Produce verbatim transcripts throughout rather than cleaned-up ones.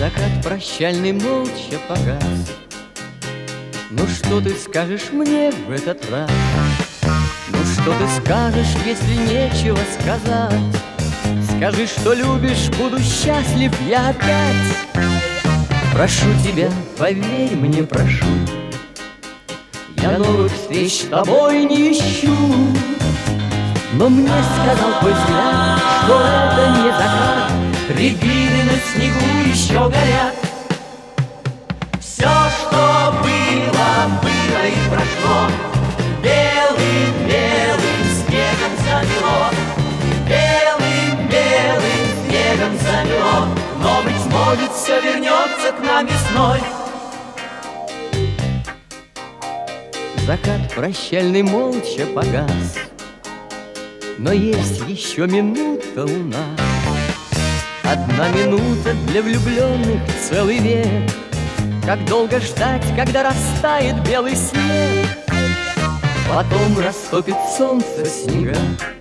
Закат прощальный молча погас. Ну что ты скажешь мне в этот раз? Ну что ты скажешь, если нечего сказать? Скажи, что любишь, буду счастлив я опять. Прошу тебя, поверь мне, прошу, я новых встреч с тобой не ищу. Но мне сказал твой взгляд, что это не закат, рябины на снегу еще горят. Все, что было, было и прошло, белым-белым снегом замело, белым-белым снегом замело. Но, быть может, все вернется к нам весной. Закат прощальный молча погас, но есть еще минута у нас. Одна минута для влюбленных целый век. Как долго ждать, когда растает белый снег, потом растопит солнце снега,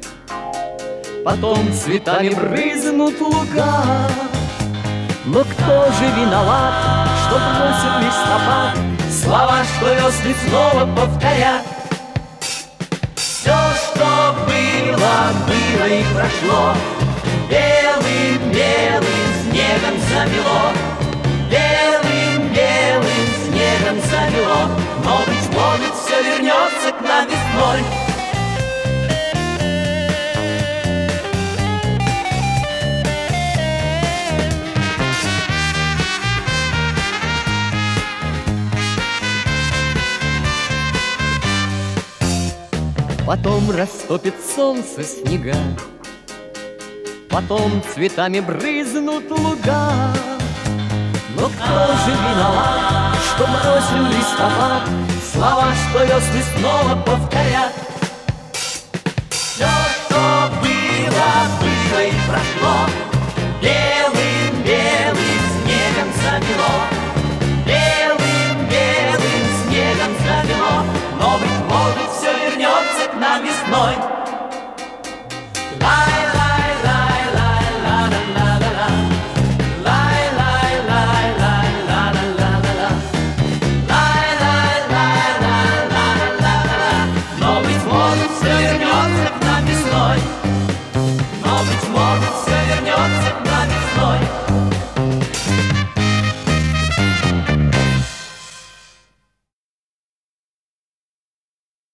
потом цветами брызнут луга. Но кто же виноват, что бросил листопад слова, что весны снова повторят? Все, что было, было и прошло, белым-белым снегом замело, белым-белым снегом замело. Но, быть может, все вернется к нам весной. Потом растопит солнце снега, потом цветами брызнут луга. Но кто же виноват, что бросил листопад слова, что весны снова повторят? Все, что было, было и прошло,